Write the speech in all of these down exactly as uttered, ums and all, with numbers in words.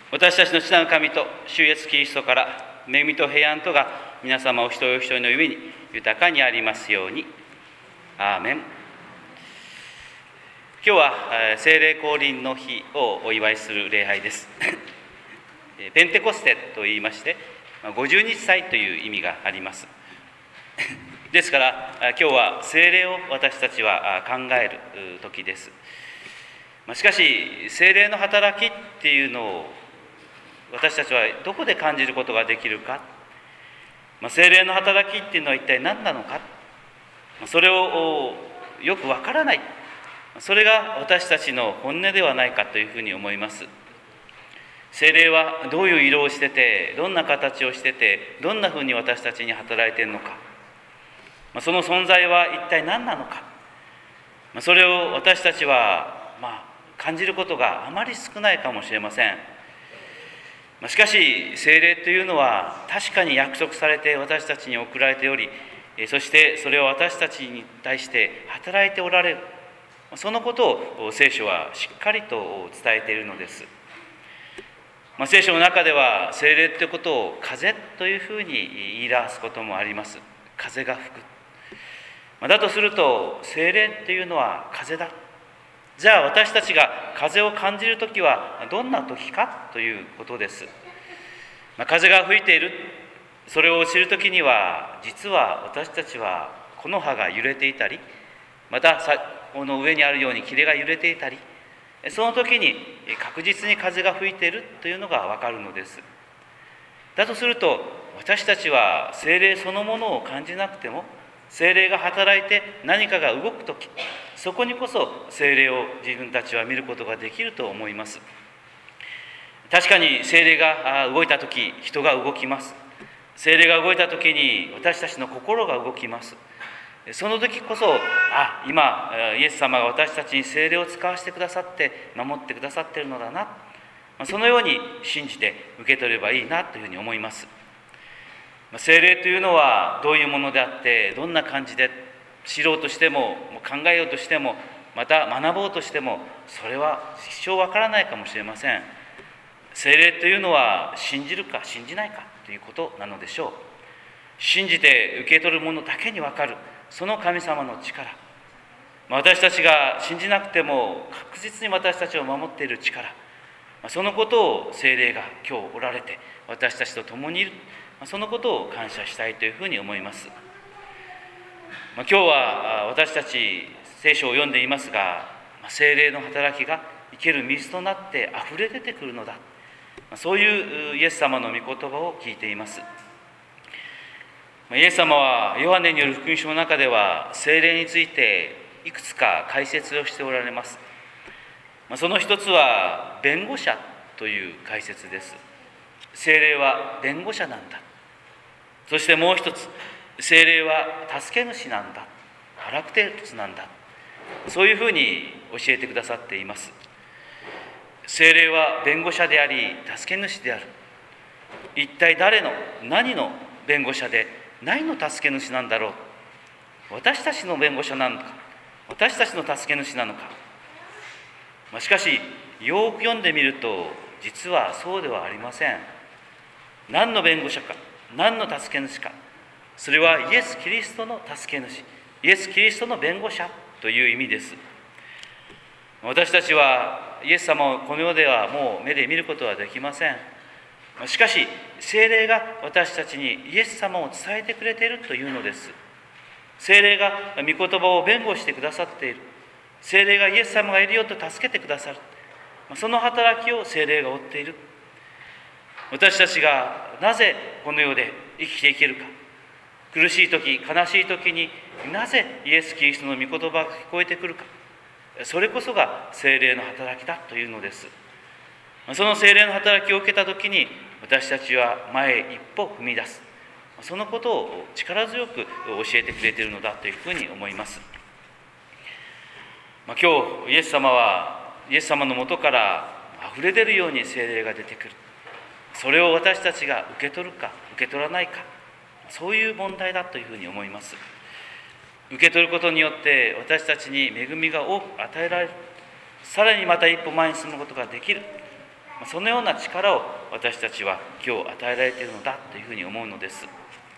私たちの父なる神と主イエスキリストから恵みと平安とが皆様お一人お一人の上に豊かにありますように。アーメン。今日は聖霊降臨の日をお祝いする礼拝です。ペンテコステといいましてごじゅうにち祭という意味があります。ですから今日は聖霊を私たちは考える時です。しかし聖霊の働きっていうのを私たちはどこで感じることができるか、聖霊の働きっていうのは一体何なのか、それをよくわからない、それが私たちの本音ではないかというふうに思います。聖霊はどういう色をしてて、どんな形をしてて、どんなふうに私たちに働いているのか、その存在は一体何なのか、それを私たちは、まあ、感じることがあまり少ないかもしれません。しかし聖霊というのは確かに約束されて私たちに送られており、そしてそれを私たちに対して働いておられる、そのことを聖書はしっかりと伝えているのです。まあ、聖書の中では聖霊ということを風というふうに言い表すこともあります。風が吹く。まあ、だとすると聖霊というのは風だ。じゃあ私たちが風を感じるときはどんなときかということです。まあ、風が吹いている、それを知るときには実は私たちは木の葉が揺れていたり、またこの上にあるように木が揺れていたり、その時に確実に風が吹いているというのがわかるのです。だとすると私たちは聖霊そのものを感じなくても、聖霊が働いて何かが動くとき、そこにこそ聖霊を自分たちは見ることができると思います。確かに聖霊が動いたとき、人が動きます。聖霊が動いたときに私たちの心が動きます。その時こそ、あ、今イエス様が私たちに聖霊を使わせてくださって守ってくださっているのだな、そのように信じて受け取ればいいなというふうに思います。聖霊というのはどういうものであって、どんな感じで知ろうとしても考えようとしても、また学ぼうとしても、それは一生わからないかもしれません。聖霊というのは信じるか信じないかということなのでしょう。信じて受け取るものだけにわかる、その神様の力、私たちが信じなくても確実に私たちを守っている力、そのことを聖霊が今日おられて私たちと共にいる、そのことを感謝したいというふうに思います。今日は私たち聖書を読んでいますが、聖霊の働きが生ける水となってあふれ出てくるのだ、そういうイエス様の御言葉を聞いています。イエス様はヨハネによる福音書の中では聖霊についていくつか解説をしておられます。その一つは弁護者という解説です。聖霊は弁護者なんだ。そしてもう一つ、聖霊は助け主なんだ、パラクテルスなんだ、そういうふうに教えてくださっています。聖霊は弁護者であり助け主である。一体誰の何の弁護者で何の助け主なんだろう。私たちの弁護者なのか、私たちの助け主なのか。しかしよく読んでみると実はそうではありません。何の弁護者か、何の助け主か、それはイエス・キリストの助け主、イエス・キリストの弁護者という意味です。私たちはイエス様をこの世ではもう目で見ることはできません。しかし聖霊が私たちにイエス様を伝えてくれているというのです。聖霊が御言葉を弁護してくださっている。聖霊がイエス様がいるよと助けてくださる。その働きを聖霊が負っている。私たちがなぜこの世で生きていけるか、苦しい時、悲しい時になぜイエス・キリストの御言葉が聞こえてくるか、それこそが聖霊の働きだというのです。その聖霊の働きを受けた時に私たちは前へ一歩踏み出す、そのことを力強く教えてくれているのだというふうに思います。今日イエス様はイエス様のもとから溢れ出るように聖霊が出てくる。それを私たちが受け取るか受け取らないか、そういう問題だというふうに思います。受け取ることによって私たちに恵みが多く与えられる。さらにまた一歩前に進むことができる。 そのような力を私たちは今日与えられているのだというふうに思うのです。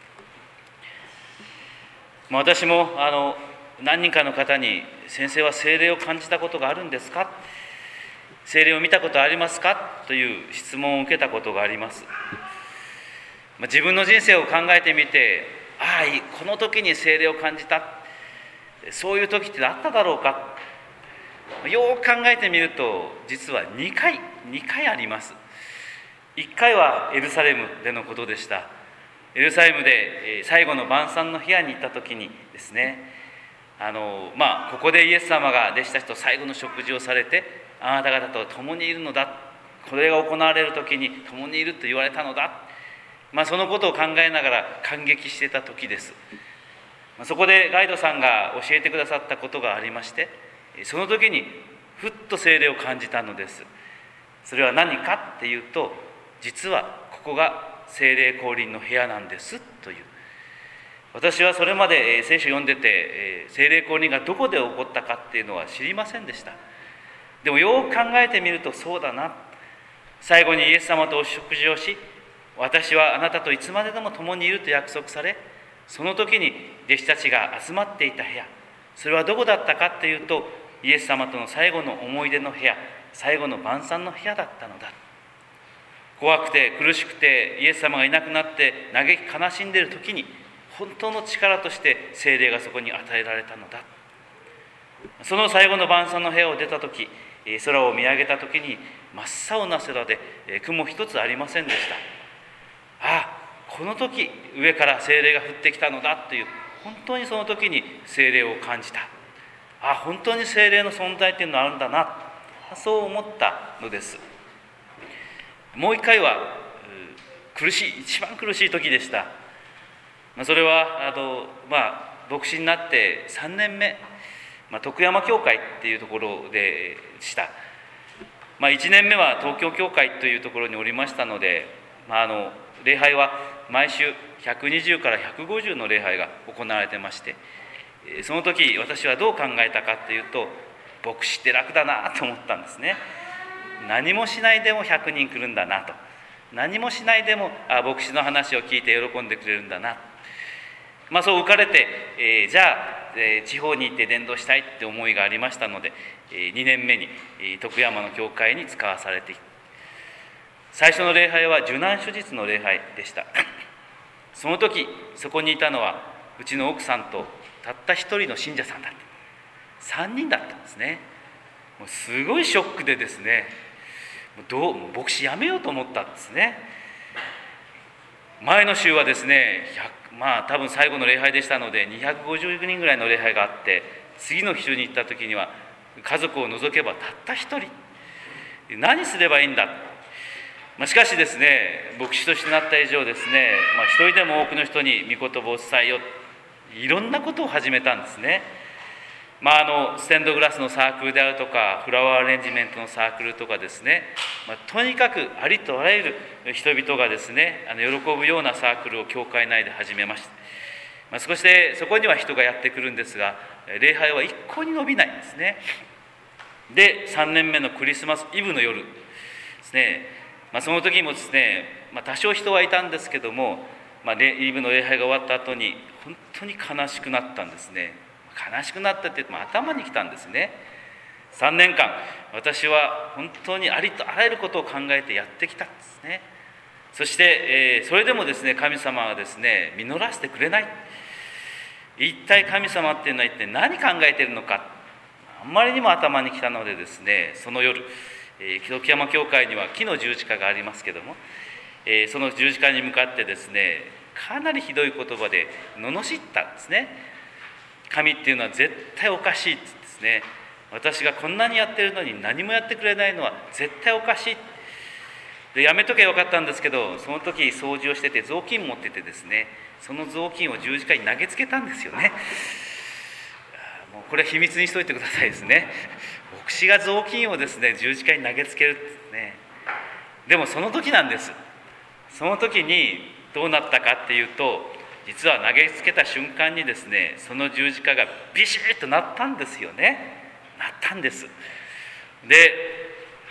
まあ、私もあの何人かの方に「先生は聖霊を感じたことがあるんですか？聖霊を見たことありますか？」という質問を受けたことがあります。まあ、自分の人生を考えてみて、ああこの時に聖霊を感じた、そういう時ってあっただろうか、よく考えてみると実はにかいにかいあります。いっかいはエルサレムでのことでした。エルサレムで最後の晩餐の部屋に行った時にですね、あのまあここでイエス様が弟子たちと最後の食事をされて、あなた方と共にいるのだ、これが行われる時に共にいると言われたのだ、まあ、そのことを考えながら感激していた時です。そこでガイドさんが教えてくださったことがありまして、その時にふっと聖霊を感じたのです。それは何かっていうと、実はここが聖霊降臨の部屋なんですという。私はそれまで聖書を読んでて、聖霊降臨がどこで起こったかっていうのは知りませんでした。でもよく考えてみるとそうだな。最後にイエス様とお食事をし、私はあなたといつまででも共にいると約束され、その時に弟子たちが集まっていた部屋、それはどこだったかっていうと、イエス様との最後の思い出の部屋、最後の晩餐の部屋だったのだ。怖くて苦しくてイエス様がいなくなって嘆き悲しんでいる時に、本当の力として聖霊がそこに与えられたのだ。その最後の晩餐の部屋を出た時、空を見上げた時に真っ青な空で雲一つありませんでした。ああ、この時上から聖霊が降ってきたのだという、本当にその時に聖霊を感じた。ああ、本当に聖霊の存在っていうのがあるんだな、そう思ったのです。もう一回は苦しい、一番苦しい時でした。それはあの、まあ、牧師になってさんねんめ、まあ、徳山教会っていうところでした。まあ、いちねんめは東京教会というところにおりましたので、まあ、あの礼拝は毎週ひゃくにじゅうからひゃくごじゅうの礼拝が行われてまして、その時私はどう考えたかというと、牧師って楽だなと思ったんですね。何もしないでもひゃくにん来るんだなと、何もしないでもあ牧師の話を聞いて喜んでくれるんだな、まあ、そう浮かれて、えー、じゃあ、えー、地方に行って伝道したいって思いがありましたので、えー、にねんめに、えー、徳山の教会に使わされて、最初の礼拝は受難手術の礼拝でした。その時そこにいたのはうちの奥さんとたった一人の信者さんだった。さんにんだったんですね。もうすごいショックでですね、どう牧師辞めようと思ったんですね。前の週はですね、まあ多分最後の礼拝でしたのでにひゃくごじゅうにんぐらいの礼拝があって、次の週に行った時には家族を除けばたった一人、何すればいいんだ。まあ、しかしですね、牧師としてなった以上ですね、まあ、一人でも多くの人に御言葉を伝えよう、いろんなことを始めたんですね。まあ、あのステンドグラスのサークルであるとか、フラワーアレンジメントのサークルとかですね、まあ、とにかくありとあらゆる人々がですね、あの喜ぶようなサークルを教会内で始めました。まあ、少しでそこには人がやってくるんですが、礼拝は一向に伸びないんですね。で、さんねんめのクリスマスイブの夜ですね、まあ、その時もですね、まあ、多少人はいたんですけども、まあ、イブの礼拝が終わった後に本当に悲しくなったんですね。悲しくなったって言っても頭にきたんですね。さんねんかん私は本当にありとあらゆることを考えてやってきたんですね。そして、えー、それでもですね、神様はですね実らせてくれない。一体神様っていうのは一体何考えているのか、あんまりにも頭にきたのでですね、その夜、えー、徳山教会には木の十字架がありますけども、えー、その十字架に向かってですね、かなりひどい言葉で罵ったんですね。神っていうのは絶対おかしいってですね、私がこんなにやってるのに何もやってくれないのは絶対おかしいで、やめとけばよかったんですけど、その時掃除をしてて雑巾持っててですね、その雑巾を十字架に投げつけたんですよね。もうこれは秘密にしといてくださいですね。牧師が雑巾をですね十字架に投げつけるってね。でもその時なんです。その時にどうなったかっていうと、実は投げつけた瞬間にですね、その十字架がビシッとなったんですよね。なったんです。で、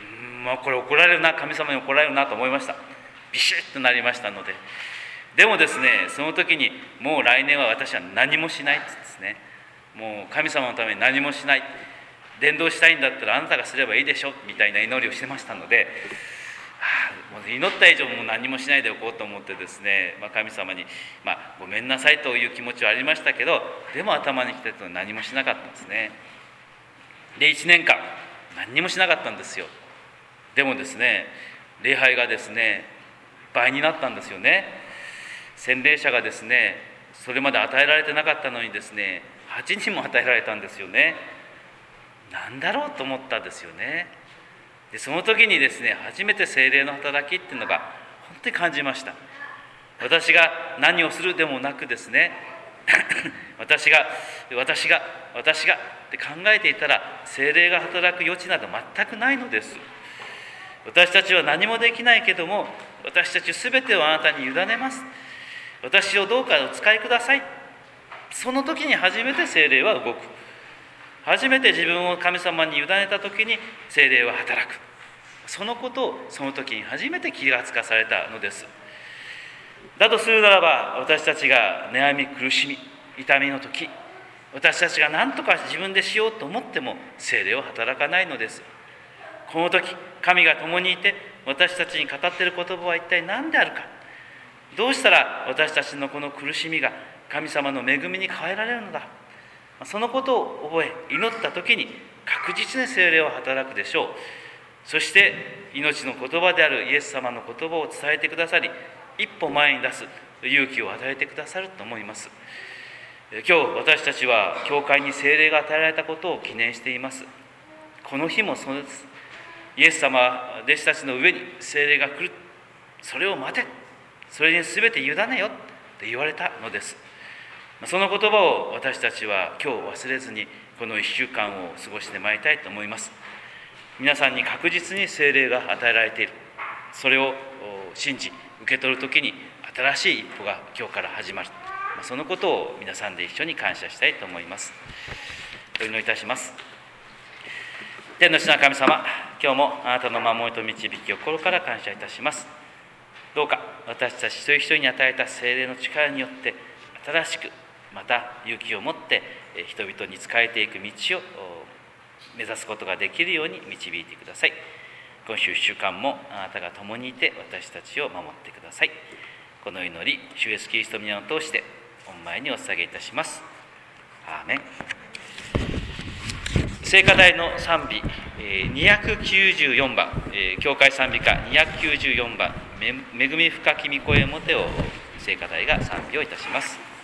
もうこれ怒られるな、神様に怒られるなと思いました。ビシッとなりましたので。でもですね、その時にもう来年は私は何もしないってですね、もう神様のために何もしない、伝道したいんだったらあなたがすればいいでしょみたいな祈りをしてましたので、はあ、もう祈った以上もう何もしないでおこうと思ってですね、まあ、神様に、まあ、ごめんなさいという気持ちはありましたけど、でも頭にきたとは何もしなかったんですね。でいちねんかん何にもしなかったんですよ。でもですね、礼拝がですね倍になったんですよね。洗礼者がですね、それまで与えられてなかったのにですね、はちにんも与えられたんですよね。なんだろうと思ったんですよね。でその時にですね、初めて聖霊の働きっていうのが本当に感じました。私が何をするでもなくですね私が私が私がって考えていたら、聖霊が働く余地など全くないのです。私たちは何もできないけども、私たちすべてをあなたに委ねます。私をどうかお使いください。その時に初めて聖霊は動く。初めて自分を神様に委ねた時に聖霊は働く。そのことをその時に初めて気がつかされたのです。だとするならば、私たちが悩み苦しみ痛みの時、私たちが何とか自分でしようと思っても聖霊は働かないのです。この時神が共にいて私たちに語っている言葉は一体何であるか。どうしたら私たちのこの苦しみが神様の恵みに変えられるのだ。そのことを覚え、祈った時に確実に聖霊は働くでしょう。そして命の言葉であるイエス様の言葉を伝えてくださり、一歩前に出す勇気を与えてくださると思います。今日私たちは教会に聖霊が与えられたことを記念しています。この日もそうです。イエス様は弟子たちの上に聖霊が来る。それを待て。それに全て委ねよと言われたのです。その言葉を私たちは今日忘れずにこのいっしゅうかんを過ごしてまいりたいと思います。皆さんに確実に聖霊が与えられている。それを信じ受け取るときに新しい一歩が今日から始まる。そのことを皆さんで一緒に感謝したいと思います。お祈りいたします。天の父なる神様、今日もあなたの守りと導きを心から感謝いたします。どうか私たち一人一人に与えた聖霊の力によって新しくまた勇気を持って人々に仕えていく道を目指すことができるように導いてください。今週いっしゅうかんもあなたが共にいて私たちを守ってください。この祈り、主イエスキリストの皆を通して御前にお捧げいたします。アーメン。聖歌隊の賛美にひゃくきゅうじゅうよんばん、教会賛美歌にひゃくきゅうじゅうよんばん、恵み深き御声もてを聖歌隊が賛美をいたします。